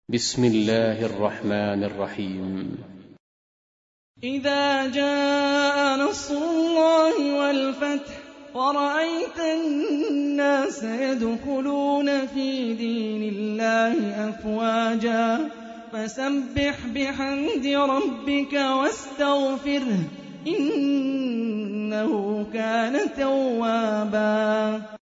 بسم الله الرحمن الرحيم. إذا جاء نصر الله والفتح ورأيت الناس يدخلون في دين الله أفواجا فسبح بحمد ربك واستغفره إنه كان توابا.